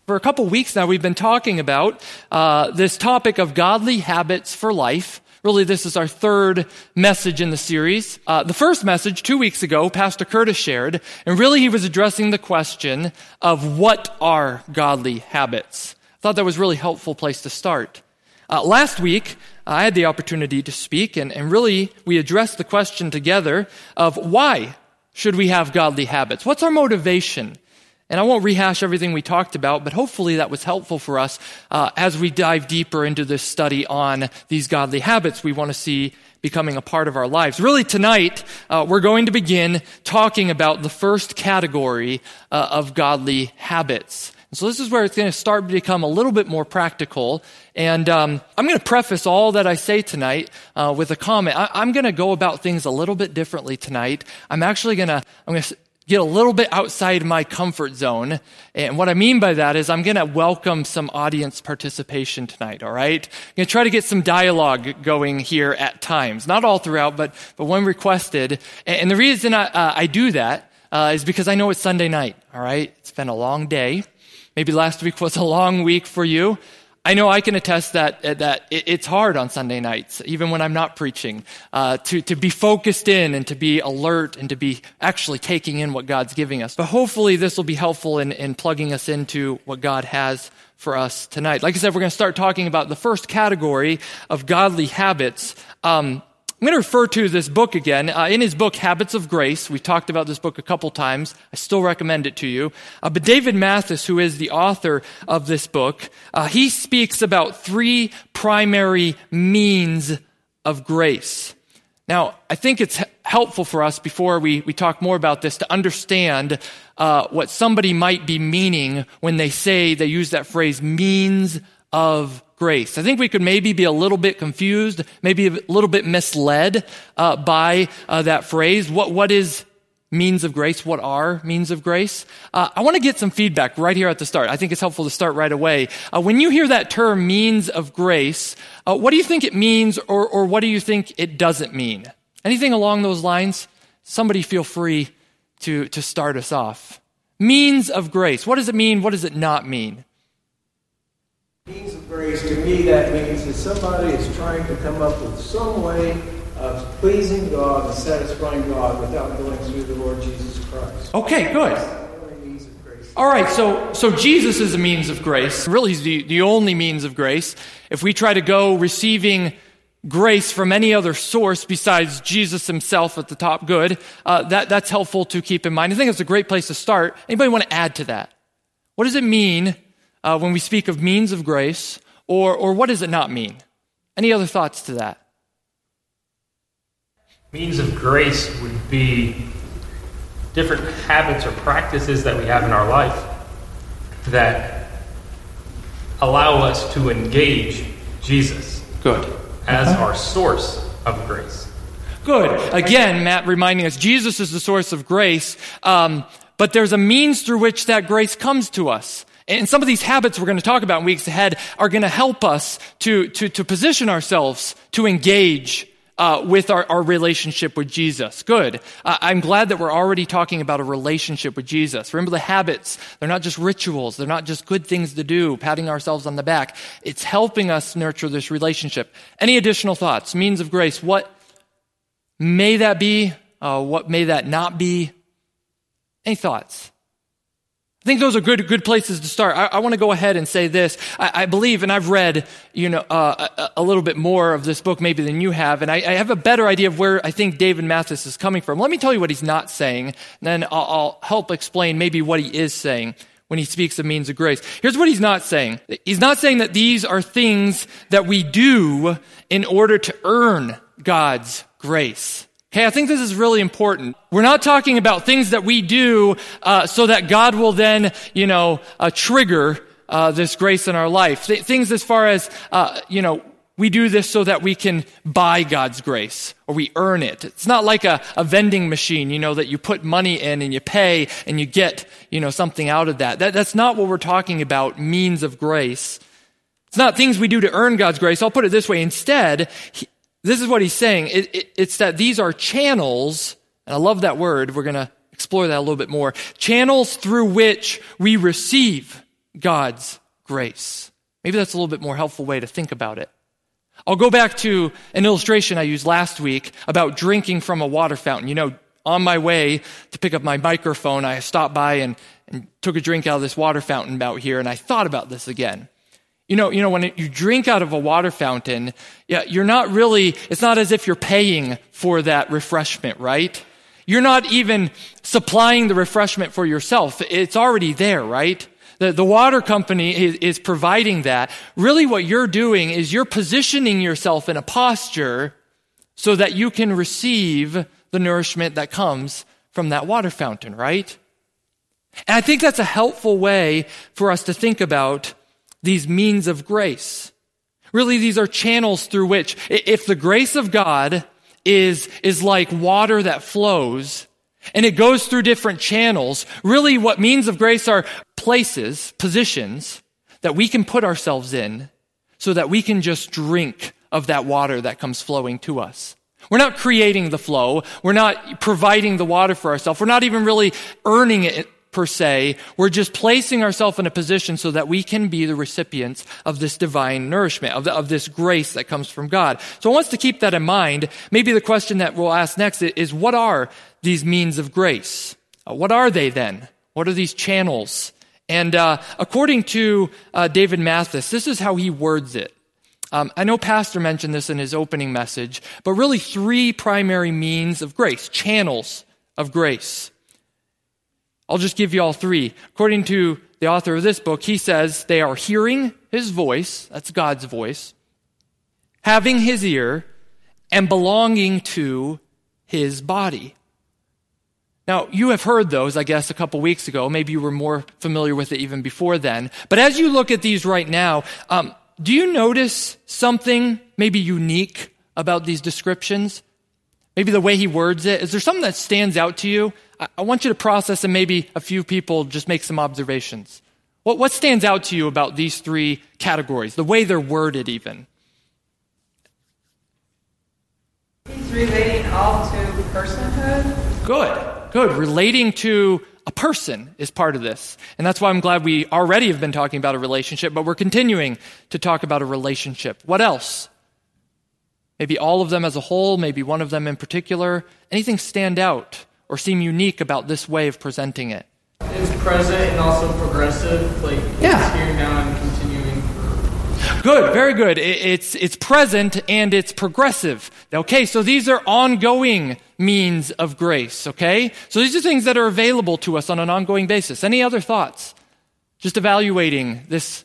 For a couple weeks now, we've been talking about this topic of godly habits for life. Really, this is our third message in the series. The first message, 2 weeks ago, Pastor Curtis shared, and really he was addressing the question of what are godly habits. I thought that was a really helpful place to start. Last week, I had the opportunity to speak, and really we addressed the question together of why should we have godly habits? What's our motivation? And I won't rehash everything we talked about, but hopefully that was helpful for us as we dive deeper into this study on these godly habits we want to see becoming a part of our lives. Really tonight, we're going to begin talking about the first category of godly habits. And so this is where it's going to start to become a little bit more practical. And I'm going to preface all that I say tonight with a comment. I'm going to go about things a little bit differently tonight. I'm going to get a little bit outside my comfort zone. And what I mean by that is I'm going to welcome some audience participation tonight, all right? I'm going to try to get some dialogue going here at times. Not all throughout, but when requested. And the reason I do that is because I know it's Sunday night, all right? It's been a long day. Maybe last week was a long week for you. I know I can attest that it's hard on Sunday nights, even when I'm not preaching, to be focused in and to be alert and to be actually taking in what God's giving us. But hopefully this will be helpful in plugging us into what God has for us tonight. Like I said, we're going to start talking about the first category of godly habits. I'm going to refer to this book again. In his book, Habits of Grace, we've talked about this book a couple times. I still recommend it to you. But David Mathis, who is the author of this book, he speaks about three primary means of grace. Now, I think it's helpful for us, before we talk more about this, to understand what somebody might be meaning when they use that phrase, means of grace. I think we could maybe be a little bit confused, maybe a little bit misled by that phrase. What is means of grace? What are means of grace? I want to get some feedback right here at the start. I think it's helpful to start right away. When you hear that term, means of grace, what do you think it means, or what do you think it doesn't mean? Anything along those lines? Somebody feel free to start us off. Means of grace. What does it mean? What does it not mean? Means of grace, to me, that means that somebody is trying to come up with some way of pleasing God and satisfying God without going through the Lord Jesus Christ. Okay, good. All right, so Jesus is a means of grace. Really, he's the only means of grace. If we try to go receiving grace from any other source besides Jesus himself at the top, good, that's helpful to keep in mind. I think it's a great place to start. Anybody want to add to that? What does it mean when we speak of means of grace, or what does it not mean? Any other thoughts to that? Means of grace would be different habits or practices that we have in our life that allow us to engage Jesus. Good. As our source of grace. Good. Again, Matt reminding us, Jesus is the source of grace, but there's a means through which that grace comes to us. And some of these habits we're going to talk about in weeks ahead are going to help us to position ourselves to engage with our relationship with Jesus. Good. I'm glad that we're already talking about a relationship with Jesus. Remember, the habits, they're not just rituals. They're not just good things to do, patting ourselves on the back. It's helping us nurture this relationship. Any additional thoughts? Means of grace. What may that be? What may that not be? Any thoughts? I think those are good places to start. I want to go ahead and say this. I believe, and I've read, a little bit more of this book maybe than you have, and I have a better idea of where I think David Mathis is coming from. Let me tell you what he's not saying, and then I'll help explain maybe what he is saying when he speaks of means of grace. Here's what he's not saying. He's not saying that these are things that we do in order to earn God's grace. Okay, I think this is really important. We're not talking about things that we do so that God will then, trigger this grace in our life. Things as far as, we do this so that we can buy God's grace or we earn it. It's not like a vending machine, that you put money in and you pay and you get, something out of that. That's not what we're talking about, means of grace. It's not things we do to earn God's grace. I'll put it this way. Instead, this is what he's saying. It's that these are channels, and I love that word. We're going to explore that a little bit more. Channels through which we receive God's grace. Maybe that's a little bit more helpful way to think about it. I'll go back to an illustration I used last week about drinking from a water fountain. You know, on my way to pick up my microphone, I stopped by and took a drink out of this water fountain out here, and I thought about this again. You know, when you drink out of a water fountain, you're not really, it's not as if you're paying for that refreshment, right? You're not even supplying the refreshment for yourself. It's already there, right? The water company is providing that. Really what you're doing is you're positioning yourself in a posture so that you can receive the nourishment that comes from that water fountain, right? And I think that's a helpful way for us to think about these means of grace. Really, these are channels through which, if the grace of God is like water that flows, and it goes through different channels, really what means of grace are places, positions, that we can put ourselves in so that we can just drink of that water that comes flowing to us. We're not creating the flow. We're not providing the water for ourselves. We're not even really earning it per se. We're just placing ourselves in a position so that we can be the recipients of this divine nourishment, of this grace that comes from God. So I want us to keep that in mind. Maybe the question that we'll ask next is, what are these means of grace? What are they then? What are these channels? And according to David Mathis, this is how he words it. I know Pastor mentioned this in his opening message, but really 3 primary means of grace, channels of grace. I'll just give you all 3. According to the author of this book, he says they are hearing his voice, that's God's voice, having his ear, and belonging to his body. Now, you have heard those, I guess, a couple weeks ago. Maybe you were more familiar with it even before then. But as you look at these right now, do you notice something maybe unique about these descriptions? Maybe the way he words it. Is there something that stands out to you? I want you to process, and maybe a few people just make some observations. What stands out to you about these 3 categories, the way they're worded even? He's relating all to personhood. Good. Relating to a person is part of this. And that's why I'm glad we already have been talking about a relationship, but we're continuing to talk about a relationship. What else? Maybe all of them as a whole, maybe one of them in particular. Anything stand out or seem unique about this way of presenting it? It's present and also progressive, like it's here now and continuing. Good, very good. It's present and it's progressive. Okay, so these are ongoing means of grace, okay? So these are things that are available to us on an ongoing basis. Any other thoughts? Just evaluating this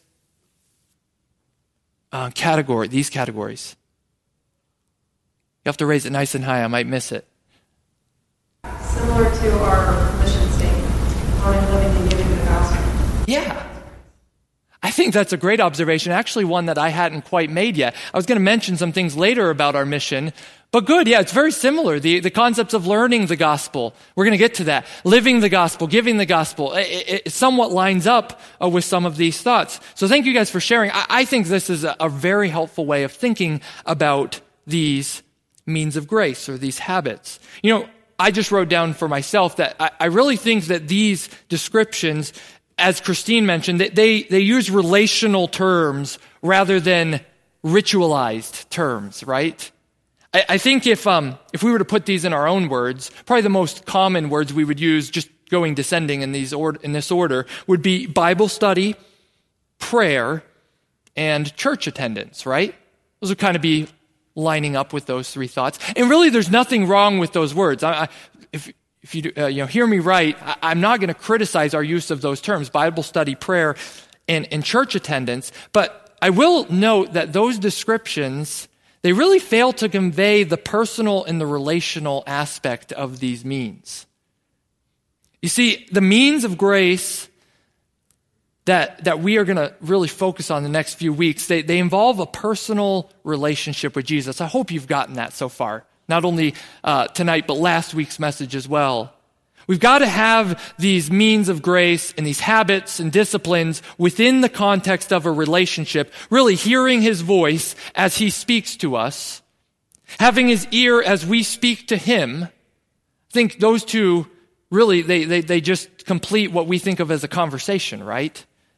category, these categories. You have to raise it nice and high. I might miss it. Similar to our mission statement, on living and giving the gospel. Yeah. I think that's a great observation, actually one that I hadn't quite made yet. I was going to mention some things later about our mission, but good, yeah, it's very similar. The concepts of learning the gospel, we're going to get to that. Living the gospel, giving the gospel, it somewhat lines up with some of these thoughts. So thank you guys for sharing. I think this is a very helpful way of thinking about these means of grace or these habits. You know, I just wrote down for myself that I really think that these descriptions, as Christine mentioned, they use relational terms rather than ritualized terms, right? I think if we were to put these in our own words, probably the most common words we would use, just going descending in this order, would be Bible study, prayer, and church attendance, right? Those would kind of be lining up with those 3 thoughts. And really, there's nothing wrong with those words. If you hear me right, I'm not going to criticize our use of those terms, Bible study, prayer, and church attendance. But I will note that those descriptions, they really fail to convey the personal and the relational aspect of these means. You see, the means of grace that we are going to really focus on the next few weeks, they involve a personal relationship with Jesus. I hope you've gotten that so far. Not only tonight, but last week's message as well. We've got to have these means of grace and these habits and disciplines within the context of a relationship, really hearing his voice as he speaks to us, having his ear as we speak to him. I think those 2 really, they just complete what we think of as a conversation, right?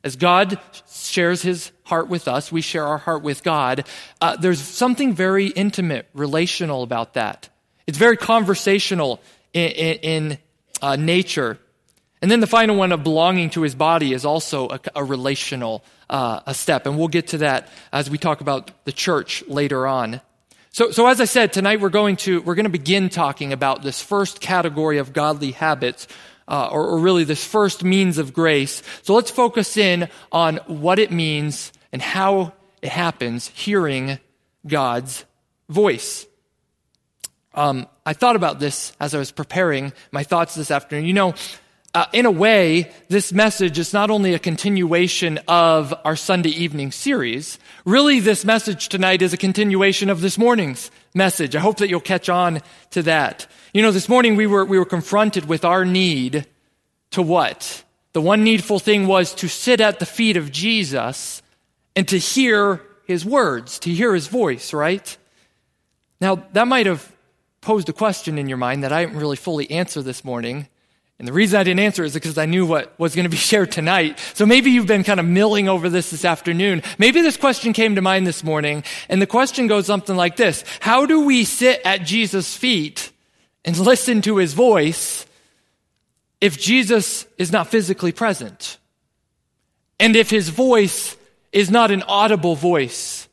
As God shares his heart with us, we share our heart with God. There's something very intimate, relational about that. It's very conversational in nature. And then the final one of belonging to his body is also a relational a step. And we'll get to that as we talk about the church later on. So as I said, tonight we're going to begin talking about this first category of godly habits, or really this first means of grace. So let's focus in on what it means and how it happens, hearing God's voice. I thought about this as I was preparing my thoughts this afternoon. In a way, this message is not only a continuation of our Sunday evening series. Really, this message tonight is a continuation of this morning's message. I hope that you'll catch on to that. This morning we were confronted with our need to what? The one needful thing was to sit at the feet of Jesus and to hear his words, to hear his voice, right? Now, that might have posed a question in your mind that I didn't really fully answer this morning. And the reason I didn't answer is because I knew what was going to be shared tonight. So maybe you've been kind of milling over this afternoon. Maybe this question came to mind this morning, and the question goes something like this. How do we sit at Jesus' feet and listen to his voice if Jesus is not physically present? And if his voice is not an audible voice?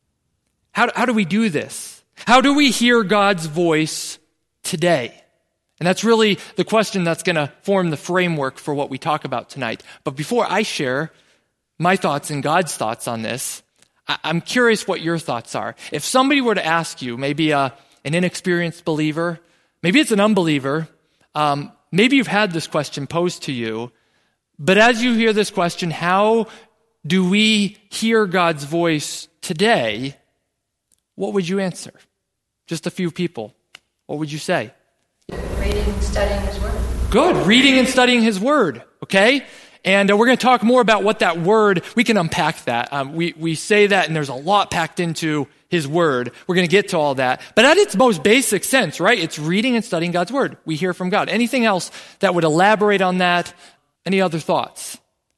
How do we do this? How do we hear God's voice today? And that's really the question that's going to form the framework for what we talk about tonight. But before I share my thoughts and God's thoughts on this, I'm curious what your thoughts are. If somebody were to ask you, maybe an inexperienced believer, maybe it's an unbeliever, maybe you've had this question posed to you, but as you hear this question, how do we hear God's voice today? What would you answer? Just a few people. What would you say? Reading and studying his word. Good. Reading and studying his word. Okay? And we're going to talk more about what that word, we can unpack that. We say that and there's a lot packed into his word. We're going to get to all that. But at its most basic sense, right? It's reading and studying God's word. We hear from God. Anything else that would elaborate on that? Any other thoughts?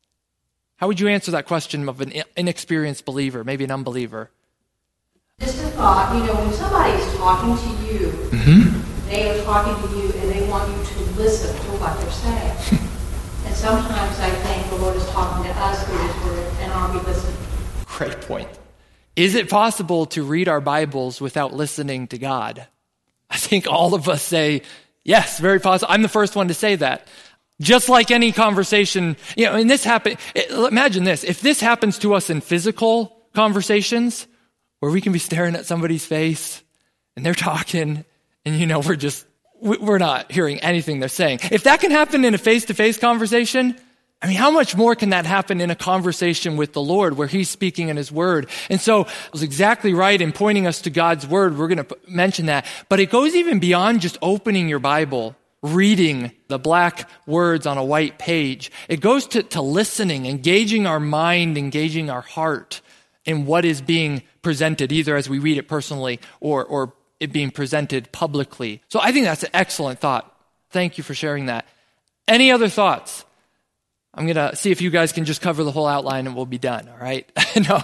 How would you answer that question of an inexperienced believer, maybe an unbeliever? Just a thought, when somebody's talking to you, they are talking to you and they want you to listen to what they're saying. And sometimes I think the Lord is talking to us through his word, and are we listening? Great point. Is it possible to read our Bibles without listening to God? I think all of us say, yes, very possible. I'm the first one to say that. Just like any conversation, and this happen. Imagine this. If this happens to us in physical conversations, where we can be staring at somebody's face and they're talking and, we're not hearing anything they're saying. If that can happen in a face-to-face conversation, how much more can that happen in a conversation with the Lord where he's speaking in his word? And so I was exactly right in pointing us to God's word. We're going to mention that. But it goes even beyond just opening your Bible, reading the black words on a white page. It goes to listening, engaging our mind, engaging our heart in what is being presented, either as we read it personally or it being presented publicly. So I think that's an excellent thought. Thank you for sharing that. Any other thoughts? I'm going to see if you guys can just cover the whole outline and we'll be done, all right? No.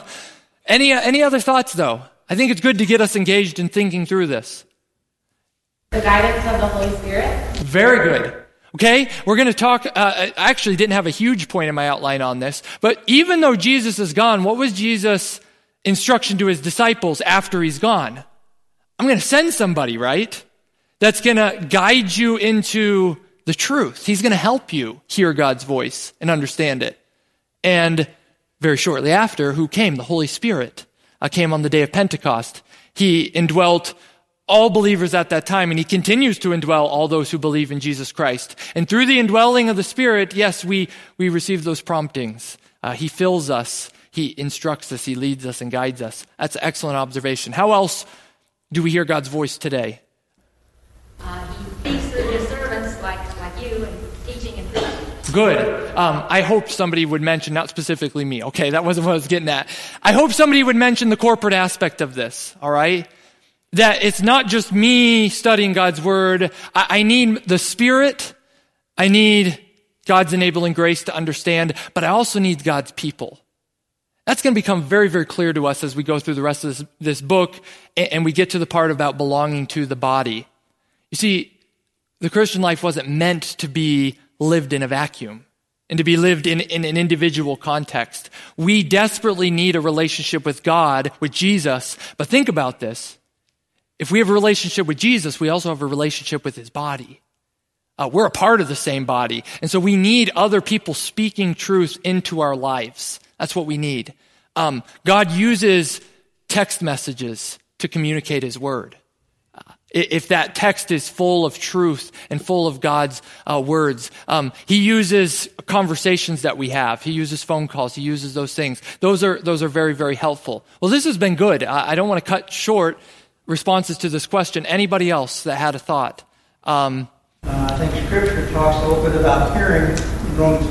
Any other thoughts, though? I think it's good to get us engaged in thinking through this. The guidance of the Holy Spirit. Very good. Okay, we're going to talk, I actually didn't have a huge point in my outline on this, but even though Jesus is gone, what was Jesus' instruction to his disciples after he's gone? I'm going to send somebody, right? That's going to guide you into the truth. He's going to help you hear God's voice and understand it. And very shortly after, who came? The Holy Spirit came on the day of Pentecost. He indwelt all believers at that time, and he continues to indwell all those who believe in Jesus Christ. And through the indwelling of the Spirit, yes, we receive those promptings. He fills us, he instructs us, he leads us and guides us. That's an excellent observation. How else do we hear God's voice today? He speaks through his servants like you, and teaching and preaching. Good. I hope somebody would mention, not specifically me. Okay, that wasn't what I was getting at. I hope somebody would mention the corporate aspect of this, all right? That it's not just me studying God's word. I need the Spirit. I need God's enabling grace to understand, but I also need God's people. That's going to become very, very clear to us as we go through the rest of this book and we get to the part about belonging to the body. You see, the Christian life wasn't meant to be lived in a vacuum and to be lived in an individual context. We desperately need a relationship with God, with Jesus. But think about this. If we have a relationship with Jesus, we also have a relationship with his body. We're a part of the same body. And so we need other people speaking truth into our lives. That's what we need. God uses text messages to communicate his word. If that text is full of truth and full of God's words, he uses conversations that we have. He uses phone calls. He uses those things. Those are very, very helpful. Well, this has been good. I don't want to cut short responses to this question. Anybody else that had a thought? I think Scripture talks a little bit about hearing in Romans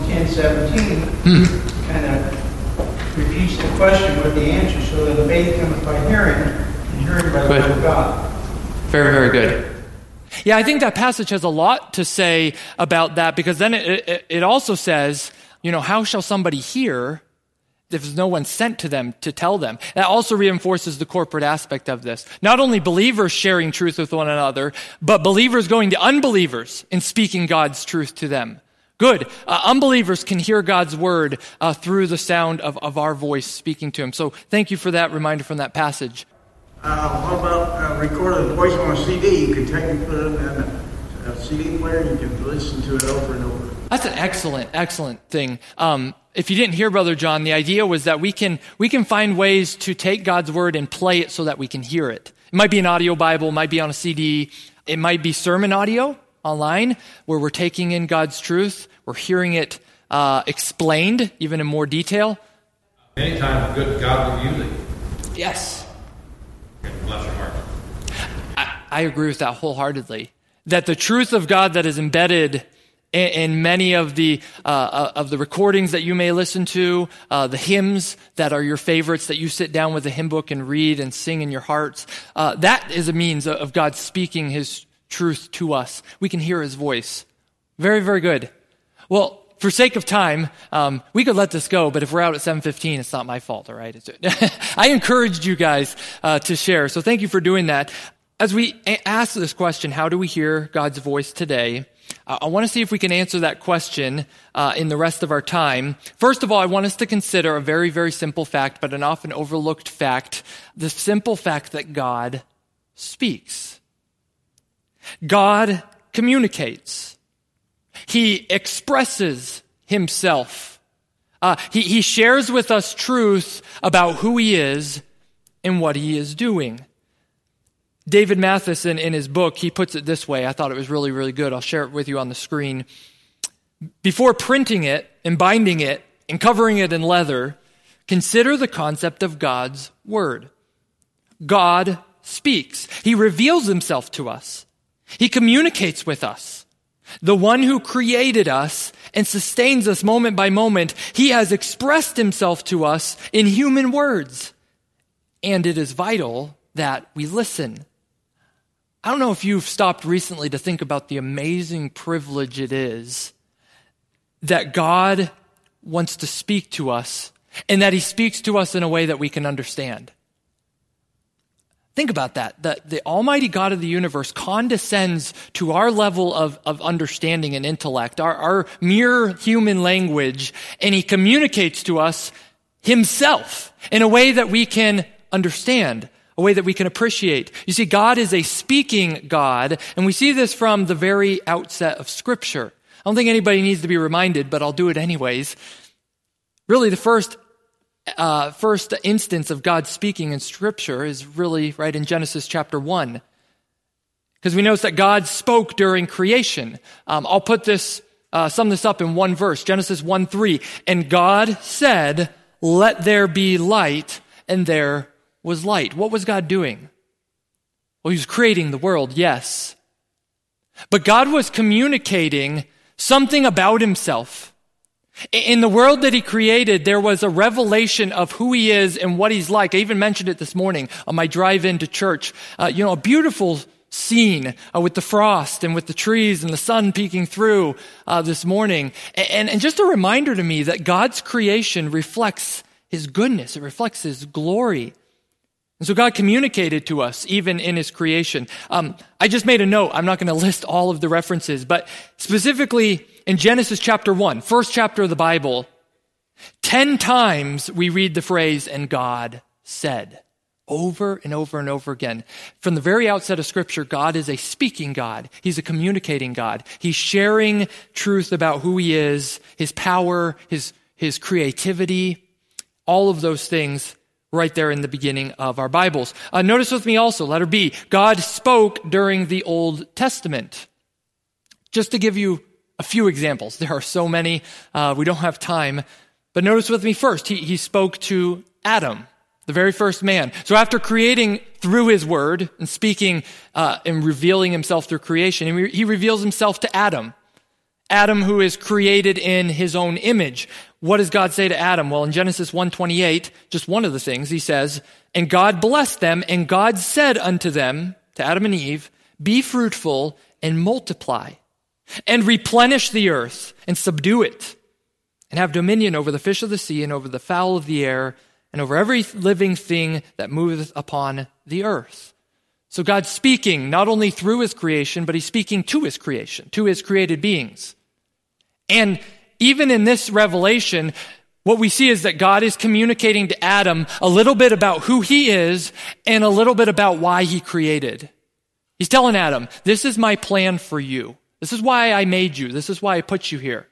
10:17. Kind of repeats the question with the answer, so that faith comes by hearing, and hearing by the word of God. Very, very good. Yeah, I think that passage has a lot to say about that, because then it also says, how shall somebody hear if there's no one sent to them to tell them? That also reinforces the corporate aspect of this. Not only believers sharing truth with one another, but believers going to unbelievers and speaking God's truth to them. Good. Unbelievers can hear God's word through the sound of our voice speaking to him. So thank you for that reminder from that passage. What about recording the voice on a CD? You can take and put it in a CD player and you can listen to it over and over. That's an excellent thing. If you didn't hear Brother John, the idea was that we can find ways to take God's word and play it so that we can hear it. It might be an audio Bible, it might be on a CD, it might be sermon audio online where we're taking in God's truth, we're hearing it explained even in more detail. Anytime good godly music. Yes. Bless your heart. I agree with that wholeheartedly. That the truth of God that is embedded in many of the recordings that you may listen to, the hymns that are your favorites that you sit down with a hymn book and read and sing in your hearts, that is a means of God speaking his truth to us. We can hear his voice. Very, very good. Well, for sake of time, we could let this go, but if we're out at 7:15, it's not my fault, all right? I encouraged you guys to share, so thank you for doing that. As we ask this question, how do we hear God's voice today? I want to see if we can answer that question in the rest of our time. First of all, I want us to consider a very, very simple fact, but an often overlooked fact, the simple fact that God speaks. God communicates. He expresses himself. He shares with us truth about who he is and what he is doing. David Matheson, in his book, he puts it this way. I thought it was really, really good. I'll share it with you on the screen. Before printing it and binding it and covering it in leather, consider the concept of God's word. God speaks. He reveals himself to us. He communicates with us. The one who created us and sustains us moment by moment, he has expressed himself to us in human words. And it is vital that we listen. I don't know if you've stopped recently to think about the amazing privilege it is that God wants to speak to us and that he speaks to us in a way that we can understand. Think about that the Almighty God of the universe condescends to our level of understanding and intellect, our mere human language, and he communicates to us himself in a way that we can understand, a way that we can appreciate. You see, God is a speaking God, and we see this from the very outset of Scripture. I don't think anybody needs to be reminded, but I'll do it anyways. Really, the first instance of God speaking in Scripture is really right in Genesis chapter 1. Because we notice that God spoke during creation. I'll put this, sum this up in one verse, Genesis 1:3. And God said, "Let there be light," and there was light. What was God doing? Well, he was creating the world, yes. But God was communicating something about himself. In the world that he created, there was a revelation of who he is and what he's like. I even mentioned it this morning on my drive into church. A beautiful scene with the frost and with the trees and the sun peeking through this morning. And just a reminder to me that God's creation reflects his goodness. It reflects his glory. And so God communicated to us even in his creation. I just made a note. I'm not going to list all of the references, but specifically in Genesis chapter 1, first chapter of the Bible, 10 times we read the phrase, "and God said," over and over and over again. From the very outset of Scripture, God is a speaking God. He's a communicating God. He's sharing truth about who he is, his power, his creativity, all of those things right there in the beginning of our Bibles. Notice with me also, letter B, God spoke during the Old Testament. Just to give you a few examples. There are so many. We don't have time. But notice with me first, he spoke to Adam, the very first man. So after creating through his word and speaking and revealing himself through creation, he reveals himself to Adam. Adam, who is created in his own image. What does God say to Adam? Well, in Genesis 1:28, just one of the things, he says, "And God blessed them, and God said unto them," to Adam and Eve, "Be fruitful and multiply, and replenish the earth, and subdue it, and have dominion over the fish of the sea, and over the fowl of the air, and over every living thing that moveth upon the earth." So God's speaking not only through his creation, but he's speaking to his creation, to his created beings. And even in this revelation, what we see is that God is communicating to Adam a little bit about who he is and a little bit about why he created. He's telling Adam, this is my plan for you. This is why I made you. This is why I put you here.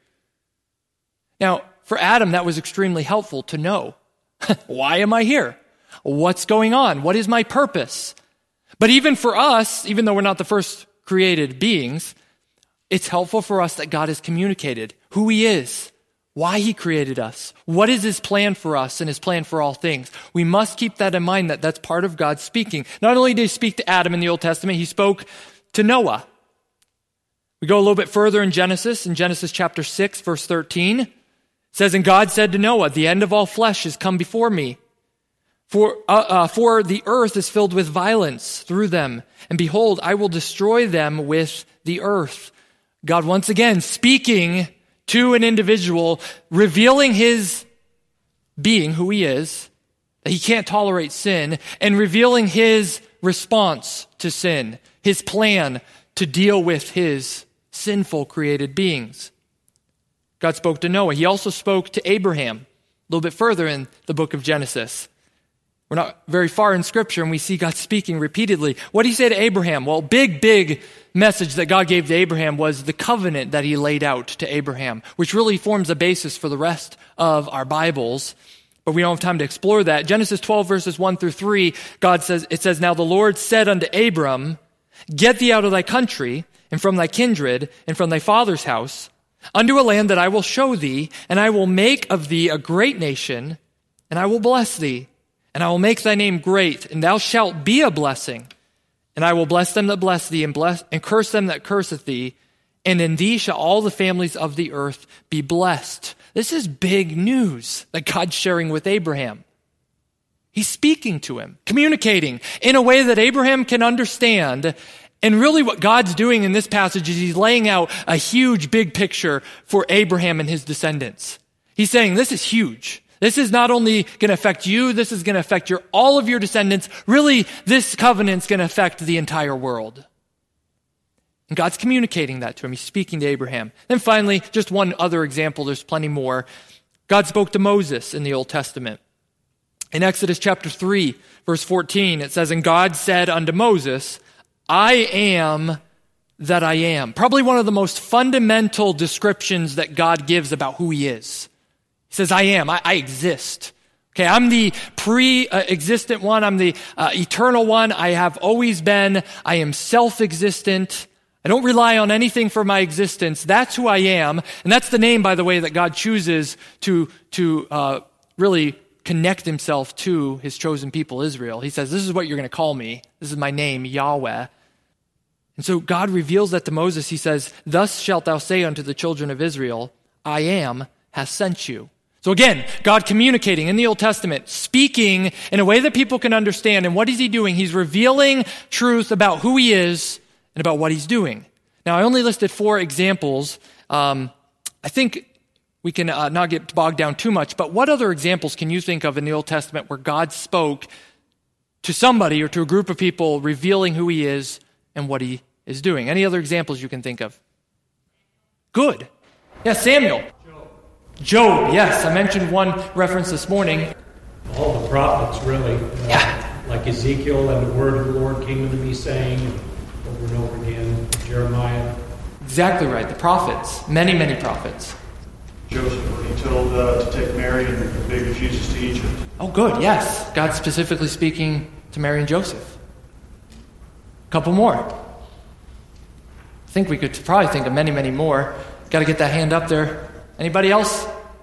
Now, for Adam, that was extremely helpful to know. Why am I here? What's going on? What is my purpose? But even for us, even though we're not the first created beings, it's helpful for us that God has communicated who he is, why he created us, what is his plan for us and his plan for all things. We must keep that in mind, that that's part of God's speaking. Not only did he speak to Adam in the Old Testament, he spoke to Noah. We go a little bit further in Genesis chapter 6, verse 13. It says, "And God said to Noah, the end of all flesh is come before me. For the earth is filled with violence through them. And behold, I will destroy them with the earth." God once again speaking to an individual, revealing his being, who he is, that he can't tolerate sin, and revealing his response to sin, his plan to deal with his sinful created beings. God spoke to Noah. He also spoke to Abraham a little bit further in the book of Genesis. We're not very far in Scripture, and we see God speaking repeatedly. What did he say to Abraham? Well, big message that God gave to Abraham was the covenant that he laid out to Abraham, which really forms the basis for the rest of our Bibles. But we don't have time to explore that. Genesis 12, verses 1 through 3, it says, "Now the Lord said unto Abram, Get thee out of thy country, and from thy kindred, and from thy father's house, unto a land that I will show thee, and I will make of thee a great nation, and I will bless thee. And I will make thy name great, and thou shalt be a blessing. And I will bless them that bless thee, and curse them that curseth thee. And in thee shall all the families of the earth be blessed." This is big news that God's sharing with Abraham. He's speaking to him, communicating in a way that Abraham can understand. And really what God's doing in this passage is he's laying out a huge, big picture for Abraham and his descendants. He's saying, this is huge. This is not only going to affect you, this is going to affect all of your descendants. Really, this covenant's going to affect the entire world. And God's communicating that to him. He's speaking to Abraham. Then finally, just one other example. There's plenty more. God spoke to Moses in the Old Testament. In Exodus chapter 3, verse 14, it says, "And God said unto Moses, I am that I am." Probably one of the most fundamental descriptions that God gives about who he is. He says, I am. I exist. Okay, I'm the pre-existent one. I'm the eternal one. I have always been. I am self-existent. I don't rely on anything for my existence. That's who I am. And that's the name, by the way, that God chooses to really connect himself to his chosen people, Israel. He says, this is what you're going to call me. This is my name, Yahweh. And so God reveals that to Moses. He says, "Thus shalt thou say unto the children of Israel, I am, hath sent you." So again, God communicating in the Old Testament, speaking in a way that people can understand. And what is he doing? He's revealing truth about who he is and about what he's doing. Now, I only listed 4 examples. I think we can not get bogged down too much, but what other examples can you think of in the Old Testament where God spoke to somebody or to a group of people revealing who he is and what he is doing? Any other examples you can think of? Good. Yes, Samuel. Job, yes. I mentioned one reference this morning. All the prophets, really. Like Ezekiel, and the word of the Lord came unto me, saying, over and over again, Jeremiah. Exactly right. The prophets. Many, many prophets. Joseph, when he told to take Mary and the baby Jesus to Egypt. Oh, good, yes. God specifically speaking to Mary and Joseph. A couple more. I think we could probably think of many, many more. Got to get that hand up there. Anybody else?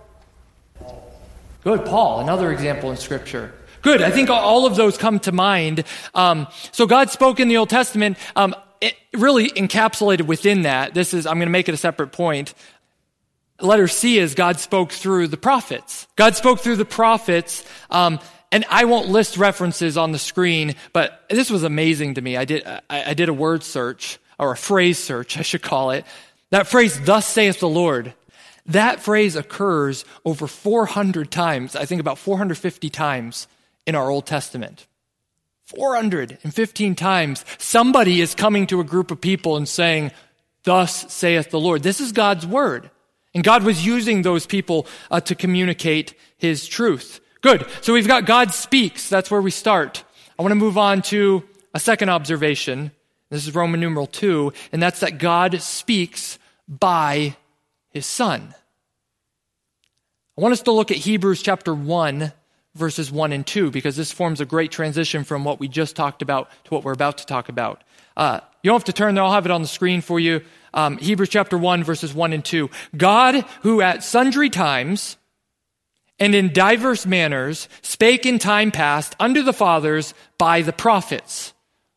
Good, Paul, another example in Scripture. Good, I think all of those come to mind. So God spoke in the Old Testament. It really encapsulated within that. I'm going to make it a separate point. Letter C is God spoke through the prophets. God spoke through the prophets, and I won't list references on the screen, but this was amazing to me. I did a word search, or a phrase search, I should call it. That phrase, thus saith the Lord, that phrase occurs over 400 times, I think about 450 times in our Old Testament. 415 times, somebody is coming to a group of people and saying, thus saith the Lord. This is God's word. And God was using those people to communicate his truth. Good. So we've got God speaks. That's where we start. I want to move on to a second observation. This is Roman numeral 2, and that's that God speaks by his Son. I want us to look at Hebrews chapter 1, verses 1 and 2, because this forms a great transition from what we just talked about to what we're about to talk about. You don't have to turn there. I'll have it on the screen for you. Hebrews chapter 1, verses 1 and 2. God, who at sundry times and in diverse manners spake in time past unto the fathers by the prophets.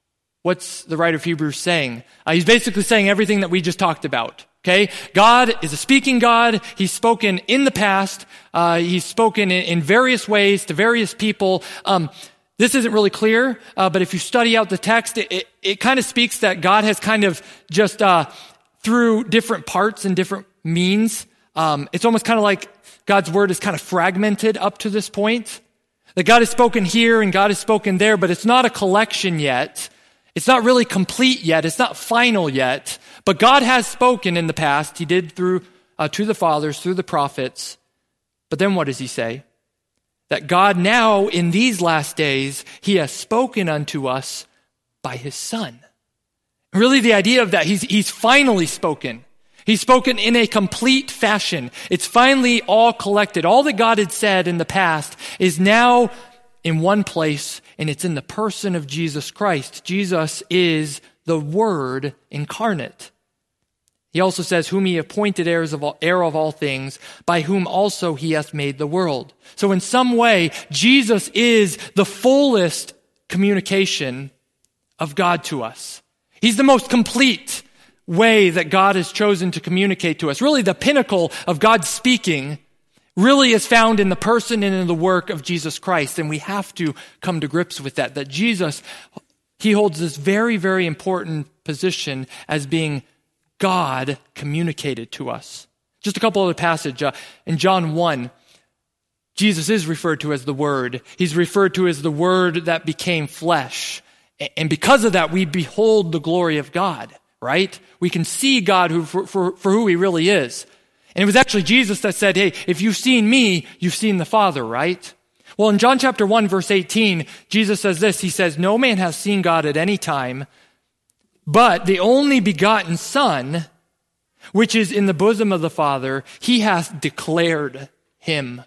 What's the writer of Hebrews saying? He's basically saying everything that we just talked about. Okay? God is a speaking God. He's spoken in the past. He's spoken in various ways to various people. This isn't really clear, but if you study out the text, it kind of speaks that God has kind of just through different parts and different means. It's almost kind of like God's word is kind of fragmented up to this point. That God has spoken here and God has spoken there, but it's not a collection yet. It's not really complete yet. It's not final yet. But God has spoken in the past. He did through to the fathers, through the prophets. But then what does he say? That God now, in these last days, he has spoken unto us by his Son. Really the idea of that, he's finally spoken. He's spoken in a complete fashion. It's finally all collected. All that God had said in the past is now in one place, and it's in the person of Jesus Christ. Jesus is the Word incarnate. He also says, whom he appointed heir of all things, by whom also he hath made the world. So in some way, Jesus is the fullest communication of God to us. He's the most complete way that God has chosen to communicate to us. Really, the pinnacle of God speaking really is found in the person and in the work of Jesus Christ. And we have to come to grips with that Jesus, he holds this very, very important position as being God communicated to us. Just a couple other passages. In John 1, Jesus is referred to as the Word. He's referred to as the Word that became flesh. And because of that, we behold the glory of God, right? We can see God for who he really is. And it was actually Jesus that said, hey, if you've seen me, you've seen the Father, right? Well, in John chapter 1, verse 18, Jesus says this. He says, no man has seen God at any time, but the only begotten Son, which is in the bosom of the Father, he hath declared him.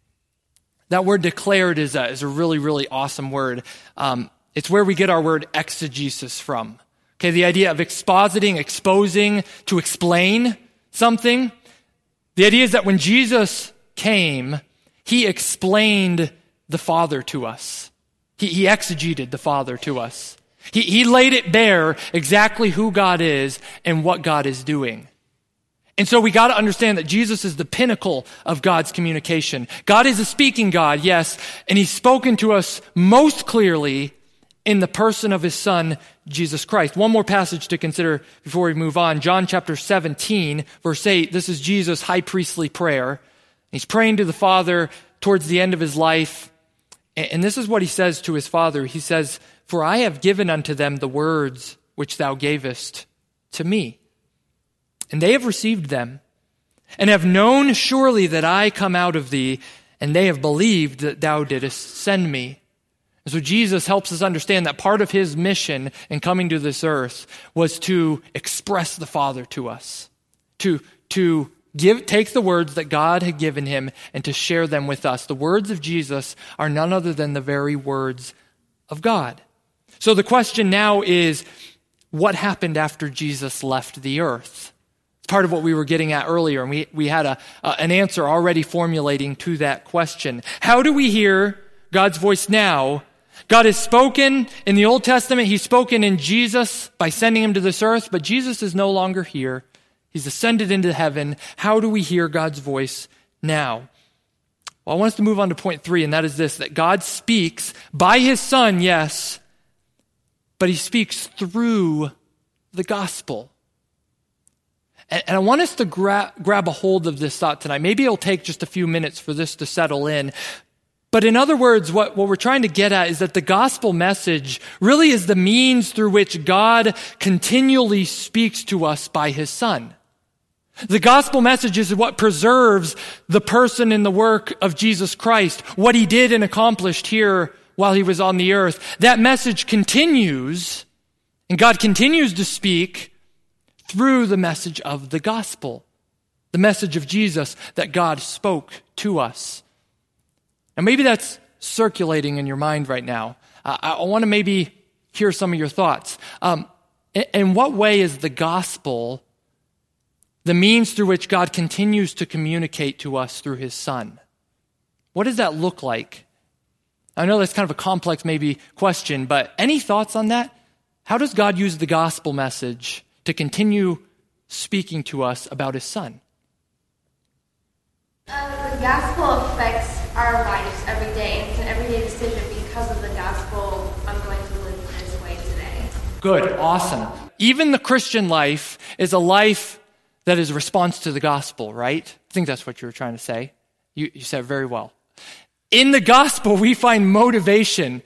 That word declared is a really, really awesome word. It's where we get our word exegesis from. Okay, the idea of expositing, exposing, to explain something. The idea is that when Jesus came, he explained the Father to us. He exegeted the Father to us. He laid it bare exactly who God is and what God is doing. And so we got to understand that Jesus is the pinnacle of God's communication. God is a speaking God, yes, and he's spoken to us most clearly in the person of his Son, Jesus Christ. One more passage to consider before we move on. John chapter 17, verse 8. This is Jesus' high priestly prayer. He's praying to the Father towards the end of his life. And this is what he says to his Father. He says, "For I have given unto them the words which thou gavest to me. And they have received them, and have known surely that I come out of thee, and they have believed that thou didst send me." And so Jesus helps us understand that part of his mission in coming to this earth was to express the Father to us, to take the words that God had given him and to share them with us. The words of Jesus are none other than the very words of God. So the question now is, what happened after Jesus left the earth? It's part of what we were getting at earlier, and we had an answer already formulating to that question. How do we hear God's voice now? God has spoken in the Old Testament. He's spoken in Jesus by sending him to this earth, but Jesus is no longer here. He's ascended into heaven. How do we hear God's voice now? Well, I want us to move on to point 3, and that is this, that God speaks by his Son, yes, but he speaks through the gospel. And I want us to grab a hold of this thought tonight. Maybe it'll take just a few minutes for this to settle in. But in other words, what we're trying to get at is that the gospel message really is the means through which God continually speaks to us by his Son. The gospel message is what preserves the person and the work of Jesus Christ, what he did and accomplished here while he was on the earth. That message continues, and God continues to speak through the message of the gospel, the message of Jesus that God spoke to us. And maybe that's circulating in your mind right now. I want to maybe hear some of your thoughts. In what way is the gospel the means through which God continues to communicate to us through his Son? What does that look like? I know that's kind of a complex maybe question, but any thoughts on that? How does God use the gospel message to continue speaking to us about his Son? The gospel affects our lives every day. It's an everyday decision because of the gospel. I'm going to live this way today. Good, awesome. Even the Christian life is a life that is a response to the gospel, right? I think that's what you were trying to say. You said it very well. In the gospel, we find motivation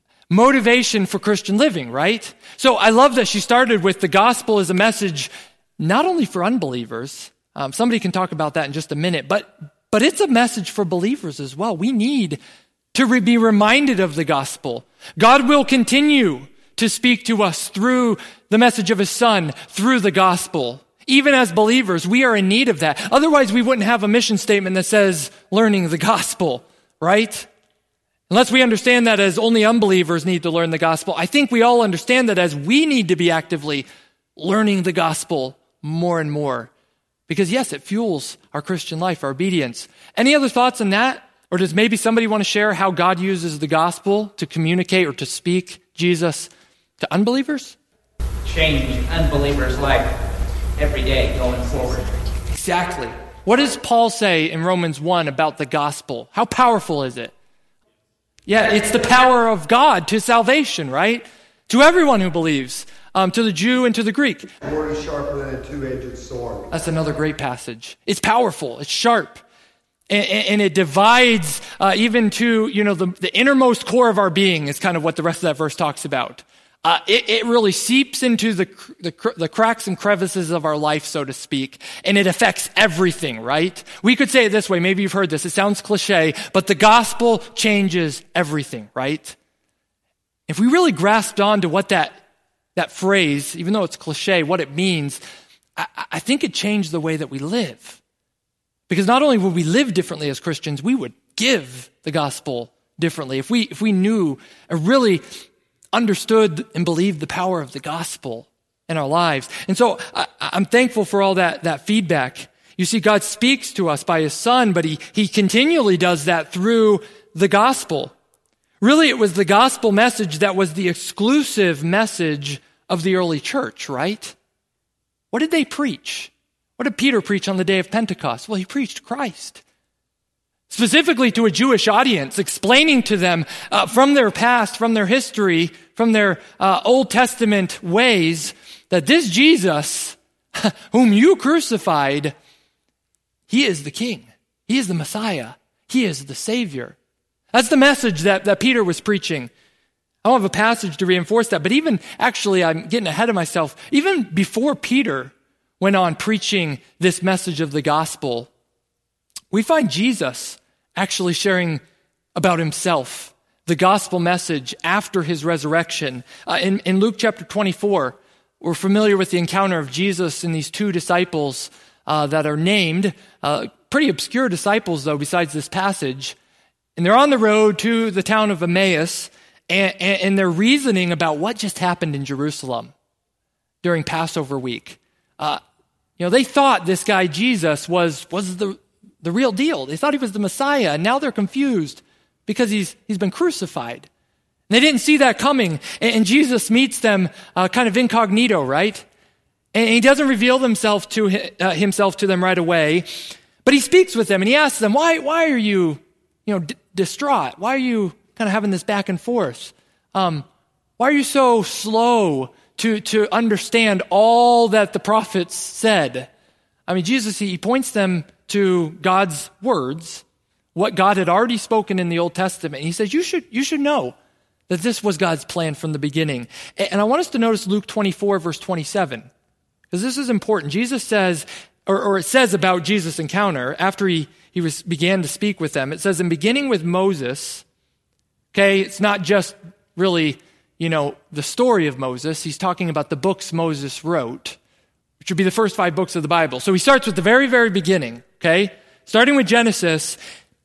for Christian living, right? So I love that she started with the gospel as a message not only for unbelievers. Somebody can talk about that in just a minute, but it's a message for believers as well. We need to be reminded of the gospel. God will continue to speak to us through the message of his Son, through the gospel. Even as believers, we are in need of that. Otherwise, we wouldn't have a mission statement that says learning the gospel, right? Unless we understand that as only unbelievers need to learn the gospel, I think we all understand that as we need to be actively learning the gospel more and more. Because yes, it fuels our Christian life, our obedience. Any other thoughts on that? Or does maybe somebody want to share how God uses the gospel to communicate or to speak Jesus to unbelievers? Change unbelievers' life every day going forward. Exactly. What does Paul say in Romans 1 about the gospel? How powerful is it? Yeah, it's the power of God to salvation, right? To everyone who believes, to the Jew and to the Greek. The word is sharper than a two-edged sword. That's another great passage. It's powerful. It's sharp. And it divides even to, the innermost core of our being is kind of what the rest of that verse talks about. It really seeps into the cracks and crevices of our life, so to speak, and it affects everything, right? We could say it this way. Maybe you've heard this. It sounds cliche, but the gospel changes everything, right? If we really grasped on to what that phrase, even though it's cliche, what it means, I think it changed the way that we live. Because not only would we live differently as Christians, we would give the gospel differently. If we knew and really understood and believed the power of the gospel in our lives. And so I'm thankful for all that feedback. You see, God speaks to us by his Son, but he continually does that through the gospel. Really, it was the gospel message that was the exclusive message of the early church, right? What did they preach? What did Peter preach on the day of Pentecost? Well, he preached Christ. Specifically to a Jewish audience, explaining to them from their past, from their history, from their Old Testament ways, that this Jesus, whom you crucified, he is the King. He is the Messiah. He is the Savior. That's the message that Peter was preaching. I don't have a passage to reinforce that, but even, actually, I'm getting ahead of myself. Even before Peter went on preaching this message of the gospel, we find Jesus actually sharing about himself, the gospel message after his resurrection. In Luke chapter 24, we're familiar with the encounter of Jesus and these two disciples that are named, pretty obscure disciples though, besides this passage. And they're on the road to the town of Emmaus, and they're reasoning about what just happened in Jerusalem during Passover week. They thought this guy Jesus was the real deal. They thought he was the Messiah, and now they're confused because he's been crucified. And they didn't see that coming, and Jesus meets them kind of incognito, right? And he doesn't reveal himself to them right away, but he speaks with them, and he asks them, why are you distraught? Why are you kind of having this back and forth? Why are you so slow to understand all that the prophets said? I mean, Jesus, he points them to God's words, what God had already spoken in the Old Testament. He says, you should know that this was God's plan from the beginning. And I want us to notice Luke 24, verse 27, because this is important. Jesus says, or it says about Jesus' encounter, after he began to speak with them, it says, in beginning with Moses, okay, it's not just really, the story of Moses. He's talking about the books Moses wrote, which would be the first 5 books of the Bible. So he starts with the very, very beginning, okay? Starting with Genesis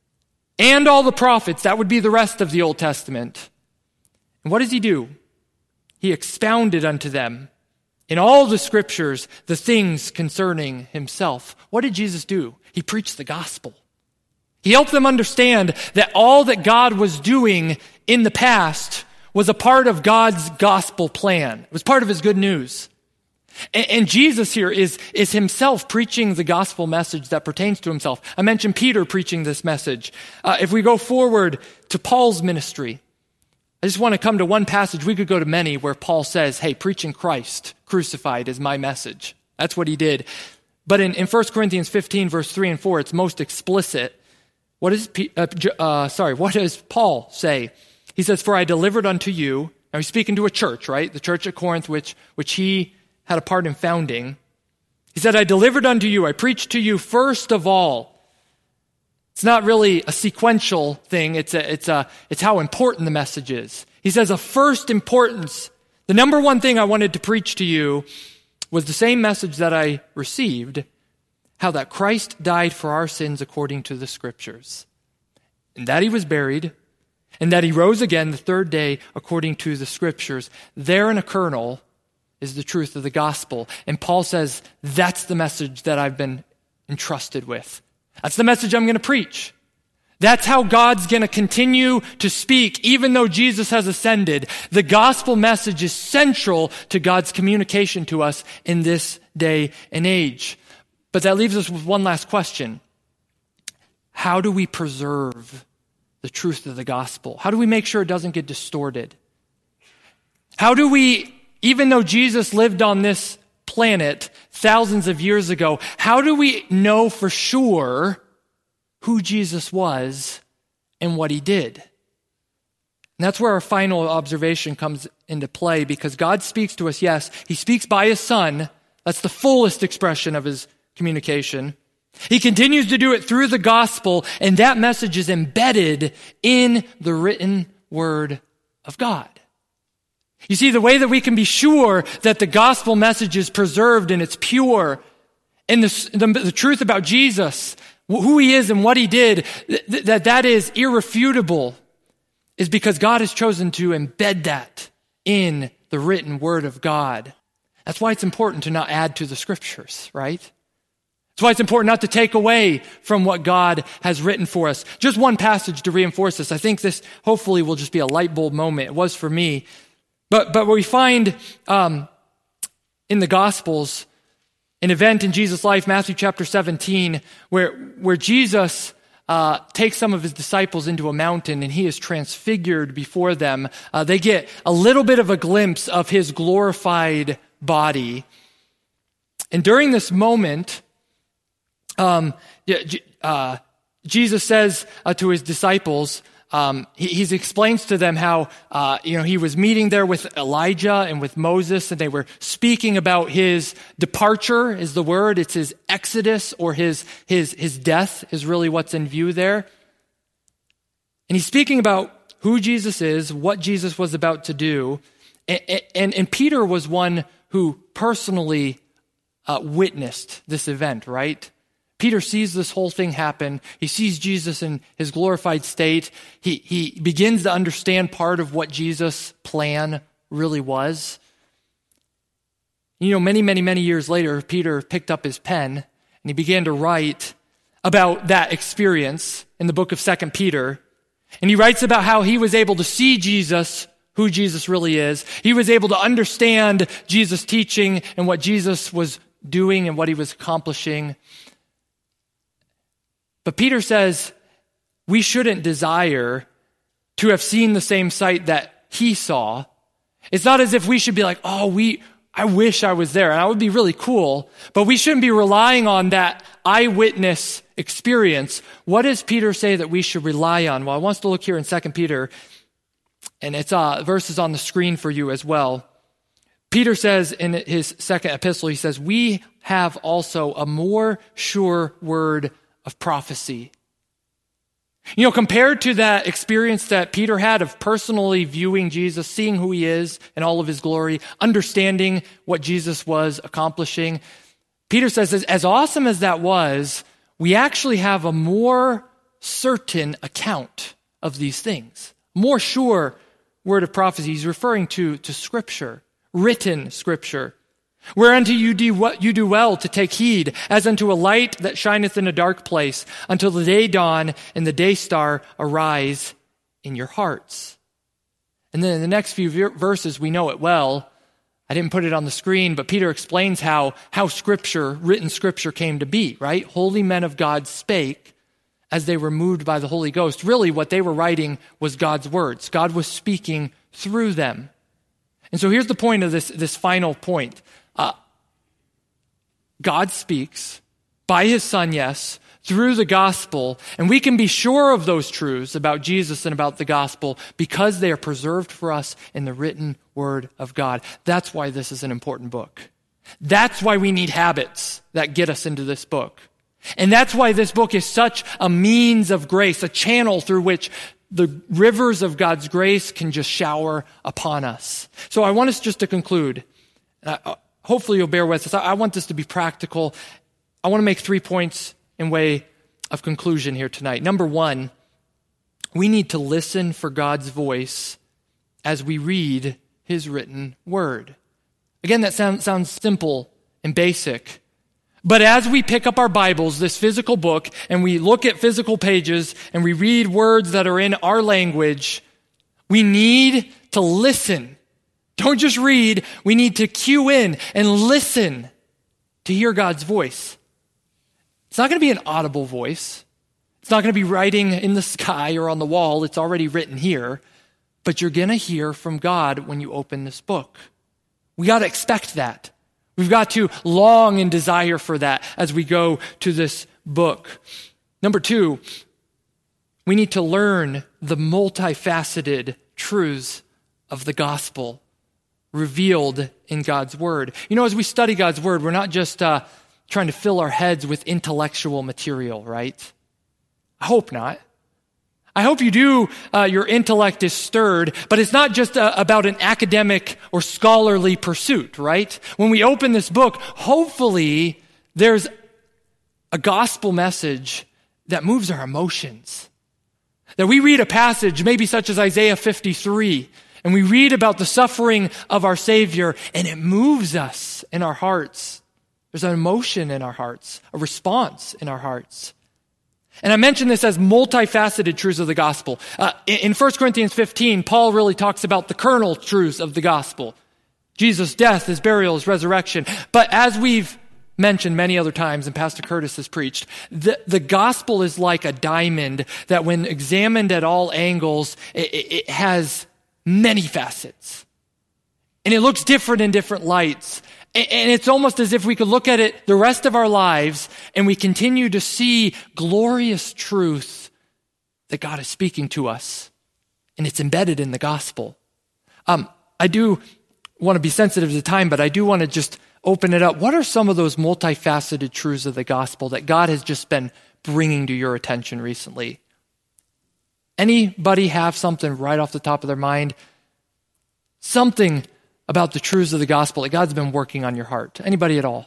and all the prophets, that would be the rest of the Old Testament. And what does he do? He expounded unto them in all the scriptures the things concerning himself. What did Jesus do? He preached the gospel. He helped them understand that all that God was doing in the past was a part of God's gospel plan. It was part of his good news. And Jesus here is himself preaching the gospel message that pertains to himself. I mentioned Peter preaching this message. If we go forward to Paul's ministry, I just want to come to one passage. We could go to many where Paul says, hey, preaching Christ crucified is my message. That's what he did. But in 1 Corinthians 15, verse 3 and 4, it's most explicit. What does Paul say? He says, for I delivered unto you, now he's speaking to a church, right? The church at Corinth, which he had a part in founding. He said, I delivered unto you, I preached to you first of all. It's not really a sequential thing. It's how important the message is. He says, of first importance, the number one thing I wanted to preach to you was the same message that I received, how that Christ died for our sins according to the scriptures, and that he was buried, and that he rose again the third day according to the scriptures. There in a kernel is the truth of the gospel. And Paul says, that's the message that I've been entrusted with. That's the message I'm going to preach. That's how God's going to continue to speak, even though Jesus has ascended. The gospel message is central to God's communication to us in this day and age. But that leaves us with one last question. How do we preserve the truth of the gospel? How do we make sure it doesn't get distorted? How do we, even though Jesus lived on this planet thousands of years ago, how do we know for sure who Jesus was and what he did? And that's where our final observation comes into play, because God speaks to us, yes, he speaks by his Son. That's the fullest expression of his communication. He continues to do it through the gospel, and that message is embedded in the written word of God. You see, the way that we can be sure that the gospel message is preserved and it's pure, and the truth about Jesus, who he is and what he did, that is irrefutable, is because God has chosen to embed that in the written word of God. That's why it's important to not add to the scriptures, right? That's why it's important not to take away from what God has written for us. Just one passage to reinforce this. I think this hopefully will just be a light bulb moment. It was for me. But what we find in the Gospels an event in Jesus' life, Matthew chapter 17, where Jesus takes some of his disciples into a mountain and he is transfigured before them. They get a little bit of a glimpse of his glorified body. And during this moment, Jesus says to his disciples, he explains to them how, he was meeting there with Elijah and with Moses, and they were speaking about his departure is the word. It's his exodus, or his death is really what's in view there. And he's speaking about who Jesus is, what Jesus was about to do. And Peter was one who personally witnessed this event, right? Peter sees this whole thing happen. He sees Jesus in his glorified state. He begins to understand part of what Jesus' plan really was. Many, many, many years later, Peter picked up his pen and he began to write about that experience in the book of 2 Peter. And he writes about how he was able to see Jesus, who Jesus really is. He was able to understand Jesus' teaching and what Jesus was doing and what he was accomplishing. But Peter says we shouldn't desire to have seen the same sight that he saw. It's not as if we should be like, I wish I was there. And that would be really cool. But we shouldn't be relying on that eyewitness experience. What does Peter say that we should rely on? Well, I want us to look here in 2 Peter, and it's verses on the screen for you as well. Peter says in his second epistle, he says, we have also a more sure word of prophecy. Compared to that experience that Peter had of personally viewing Jesus, seeing who he is in all of his glory, understanding what Jesus was accomplishing, Peter says, as awesome as that was, we actually have a more certain account of these things. More sure word of prophecy. He's referring to Scripture, written Scripture. Whereunto you do well to take heed, as unto a light that shineth in a dark place, until the day dawn and the day star arise in your hearts. And then in the next few verses, we know it well. I didn't put it on the screen, but Peter explains how Scripture, written Scripture came to be, right? Holy men of God spake as they were moved by the Holy Ghost. Really, what they were writing was God's words. God was speaking through them. And so here's the point of this final point. God speaks by his Son, yes, through the gospel, and we can be sure of those truths about Jesus and about the gospel because they are preserved for us in the written word of God. That's why this is an important book. That's why we need habits that get us into this book. And that's why this book is such a means of grace, a channel through which the rivers of God's grace can just shower upon us. So I want us just to conclude. Hopefully you'll bear with us. I want this to be practical. I want to make 3 points in way of conclusion here tonight. Number one, we need to listen for God's voice as we read his written word. Again, that sounds simple and basic. But as we pick up our Bibles, this physical book, and we look at physical pages, and we read words that are in our language, we need to listen. Don't just read. We need to cue in and listen to hear God's voice. It's not going to be an audible voice. It's not going to be writing in the sky or on the wall. It's already written here. But you're going to hear from God when you open this book. We got to expect that. We've got to long and desire for that as we go to this book. Number two, we need to learn the multifaceted truths of the gospel revealed in God's word. As we study God's word, we're not just trying to fill our heads with intellectual material, right? I hope not. I hope you do, your intellect is stirred, but it's not just about an academic or scholarly pursuit, right? When we open this book, hopefully there's a gospel message that moves our emotions. That we read a passage, maybe such as Isaiah 53, and we read about the suffering of our Savior, and it moves us in our hearts. There's an emotion in our hearts, a response in our hearts. And I mention this as multifaceted truths of the gospel. In 1 Corinthians 15, Paul really talks about the kernel truths of the gospel. Jesus' death, his burial, his resurrection. But as we've mentioned many other times, and Pastor Curtis has preached, the gospel is like a diamond that when examined at all angles, it has many facets. And it looks different in different lights. And it's almost as if we could look at it the rest of our lives and we continue to see glorious truth that God is speaking to us. And it's embedded in the gospel. I do want to be sensitive to time, but I do want to just open it up. What are some of those multifaceted truths of the gospel that God has just been bringing to your attention recently? Anybody have something right off the top of their mind? Something about the truths of the gospel that God's been working on your heart? Anybody at all?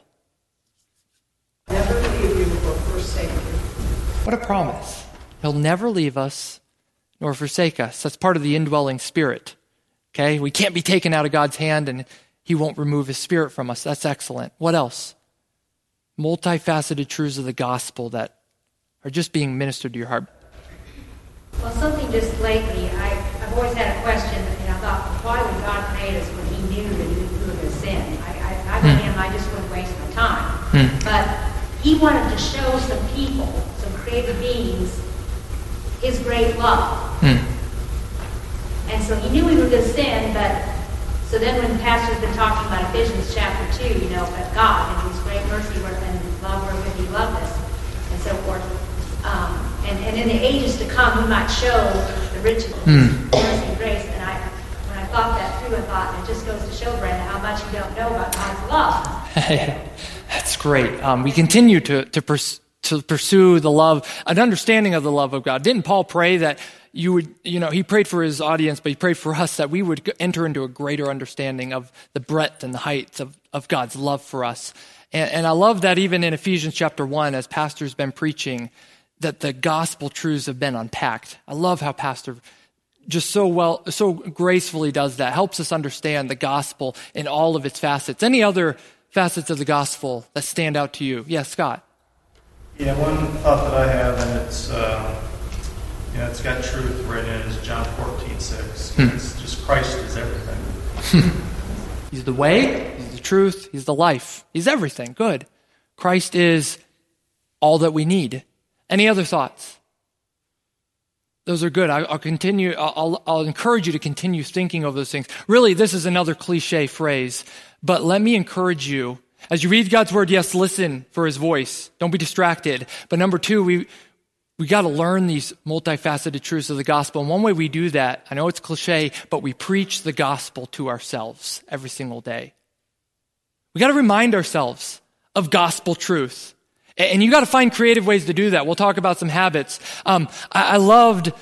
Never leave you or forsake you. What a promise. He'll never leave us nor forsake us. That's part of the indwelling spirit. Okay? We can't be taken out of God's hand and he won't remove his spirit from us. That's excellent. What else? Multifaceted truths of the gospel that are just being ministered to your heart. Well, something just lately, I've always had a question, and I thought, why would God create us when he knew that we were going to sin? I told him I just wouldn't waste my time. But he wanted to show some people, some created beings, his great love. And so he knew we were going to sin, but so then when the pastor's been talking about Ephesians chapter 2, but God and his great mercy and love wherewith he loved us, and so forth. And in the ages to come, he might show the riches of mercy and grace. And when I thought that through, I thought, it just goes to show, Brenda, how much you don't know about God's love. That's great. We continue to pursue the love, an understanding of the love of God. Didn't Paul pray that you would, he prayed for his audience, but he prayed for us that we would enter into a greater understanding of the breadth and the height of God's love for us. And I love that even in Ephesians chapter 1, as Pastor's been preaching, that the gospel truths have been unpacked. I love how Pastor just so gracefully does that, helps us understand the gospel in all of its facets. Any other facets of the gospel that stand out to you? Yes, Scott. Yeah, one thought that I have, and it's got truth right in it, is John 14:6. It's just Christ is everything. He's the way, he's the truth, he's the life. He's everything. Good. Christ is all that we need. Any other thoughts? Those are good. I'll continue. I'll encourage you to continue thinking of those things. Really, this is another cliche phrase, but let me encourage you. As you read God's word, yes, listen for his voice. Don't be distracted. But number two, we got to learn these multifaceted truths of the gospel. And one way we do that, I know it's cliche, but we preach the gospel to ourselves every single day. We got to remind ourselves of gospel truth. And you got to find creative ways to do that. We'll talk about some habits. I loved,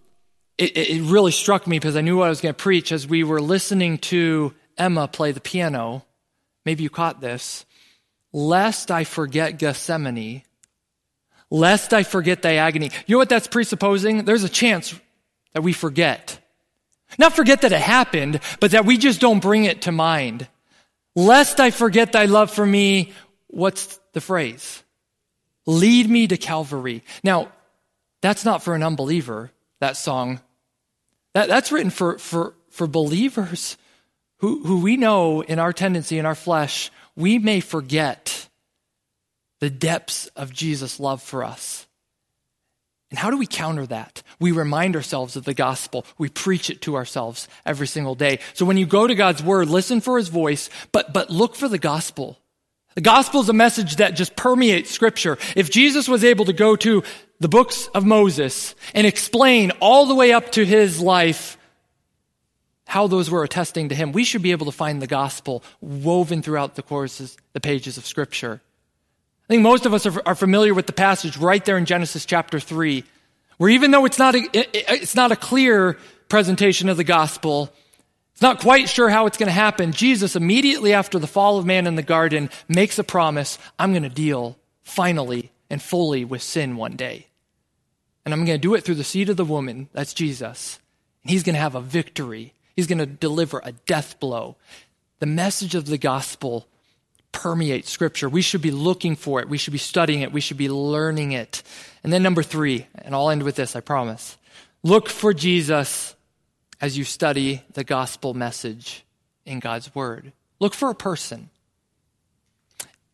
it really struck me because I knew what I was going to preach as we were listening to Emma play the piano. Maybe you caught this. Lest I forget Gethsemane, lest I forget thy agony. You know what that's presupposing? There's a chance that we forget. Not forget that it happened, but that we just don't bring it to mind. Lest I forget thy love for me. What's the phrase? Lead me to Calvary. Now, that's not for an unbeliever, that song. That's written for believers who we know in our tendency, in our flesh, we may forget the depths of Jesus' love for us. And how do we counter that? We remind ourselves of the gospel. We preach it to ourselves every single day. So when you go to God's word, listen for his voice, but look for the gospel. The gospel is a message that just permeates Scripture. If Jesus was able to go to the books of Moses and explain all the way up to his life how those were attesting to him, we should be able to find the gospel woven throughout the pages of Scripture. I think most of us are familiar with the passage right there in Genesis chapter 3, where even though it's not a clear presentation of the gospel, it's not quite sure how it's going to happen, Jesus, immediately after the fall of man in the garden, makes a promise: I'm going to deal finally and fully with sin one day. And I'm going to do it through the seed of the woman, that's Jesus. And he's going to have a victory. He's going to deliver a death blow. The message of the gospel permeates Scripture. We should be looking for it. We should be studying it. We should be learning it. And then number 3, and I'll end with this, I promise. Look for Jesus as you study the gospel message in God's word. Look for a person.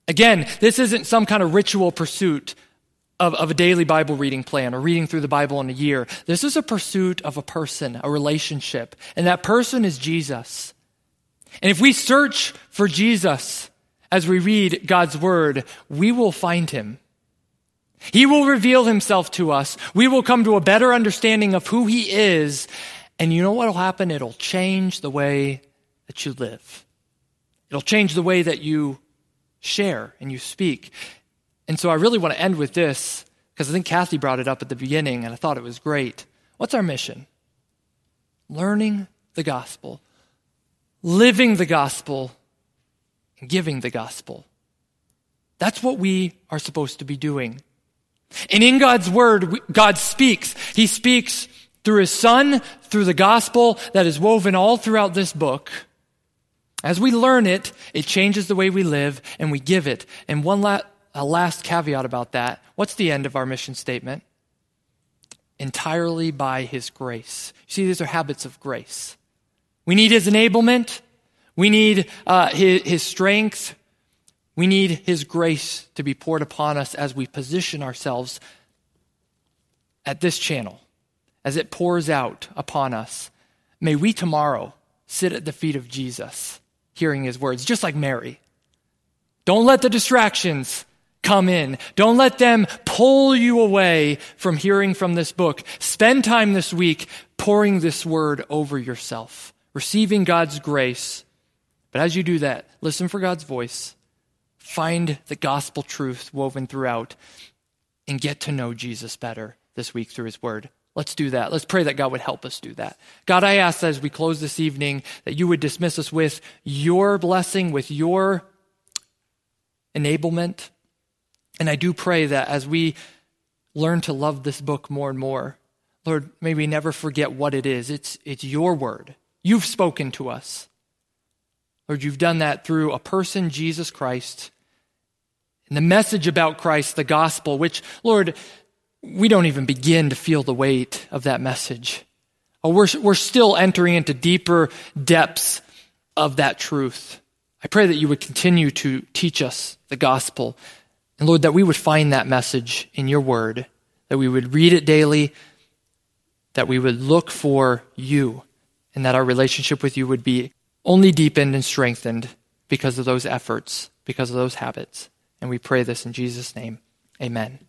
Again, this isn't some kind of ritual pursuit of a daily Bible reading plan or reading through the Bible in a year. This is a pursuit of a person, a relationship, and that person is Jesus. And if we search for Jesus as we read God's word, we will find him. He will reveal himself to us. We will come to a better understanding of who he is. And you know what will happen? It'll change the way that you live. It'll change the way that you share and you speak. And so I really want to end with this, because I think Kathy brought it up at the beginning, and I thought it was great. What's our mission? Learning the gospel, living the gospel, and giving the gospel. That's what we are supposed to be doing. And in God's word, God speaks. He speaks through his Son, through the gospel that is woven all throughout this book. As we learn it, it changes the way we live, and we give it. And a last caveat about that. What's the end of our mission statement? Entirely by his grace. You see, these are habits of grace. We need his enablement. We need his strength. We need his grace to be poured upon us as we position ourselves at this channel, as it pours out upon us. May we tomorrow sit at the feet of Jesus, hearing his words, just like Mary. Don't let the distractions come in. Don't let them pull you away from hearing from this book. Spend time this week pouring this word over yourself, receiving God's grace. But as you do that, listen for God's voice, find the gospel truth woven throughout, and get to know Jesus better this week through his word. Let's do that. Let's pray that God would help us do that. God, I ask that as we close this evening, that you would dismiss us with your blessing, with your enablement. And I do pray that as we learn to love this book more and more, Lord, may we never forget what it is. It's your word. You've spoken to us. Lord, you've done that through a person, Jesus Christ, and the message about Christ, the gospel, which, Lord, we don't even begin to feel the weight of that message. We're still entering into deeper depths of that truth. I pray that you would continue to teach us the gospel. And Lord, that we would find that message in your word, that we would read it daily, that we would look for you, and that our relationship with you would be only deepened and strengthened because of those efforts, because of those habits. And we pray this in Jesus' name. Amen.